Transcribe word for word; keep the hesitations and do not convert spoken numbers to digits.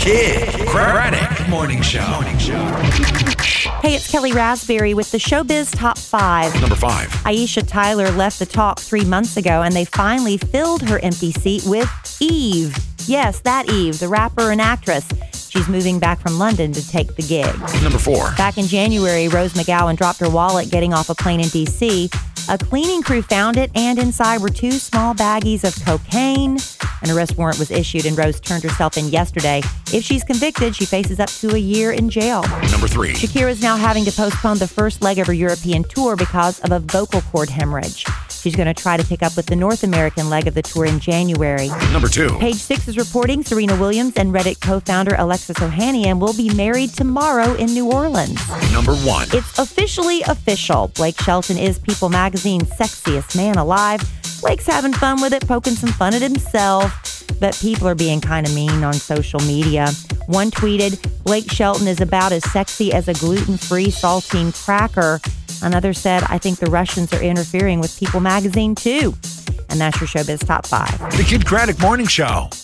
Kid Craddock Morning Show. Morning Show. Hey, it's Kelly Raspberry with the Showbiz Top five. Number five. Aisha Tyler left The Talk three months ago, and they finally filled her empty seat with Eve. Yes, that Eve, the rapper and actress. She's moving back from London to take the gig. Number four. Back in January, Rose McGowan dropped her wallet getting off a plane in D C. A cleaning crew found it, and inside were two small baggies of cocaine. An arrest warrant was issued, and Rose turned herself in yesterday. If she's convicted, she faces up to a year in jail. Number three. Shakira's now having to postpone the first leg of her European tour because of a vocal cord hemorrhage. She's going to try to pick up with the North American leg of the tour in January. Number two. Page Six is reporting Serena Williams and Reddit co-founder Alexis Ohanian will be married tomorrow in New Orleans. Number one. It's officially official. Blake Shelton is People Magazine's sexiest man alive. Blake's having fun with it, poking some fun at himself. But people are being kind of mean on social media. One tweeted, Blake Shelton is about as sexy as a gluten-free saltine cracker. Another said, I think the Russians are interfering with People Magazine too. And that's your Showbiz Top five. The Kid Craddock Morning Show.